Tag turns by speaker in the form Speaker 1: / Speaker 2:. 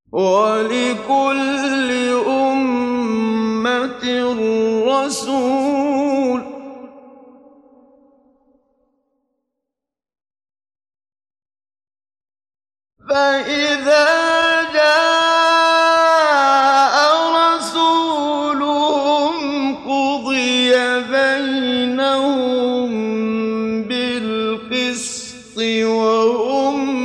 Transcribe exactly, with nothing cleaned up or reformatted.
Speaker 1: وَلِكُلِّ أُمَّةٍ رَّسُولٌ ۖ فَإِذَا جَاءَ رَسُولُهُمْ قُضِيَ بَيْنَهُم بِالْقِسْطِ وَهُمْ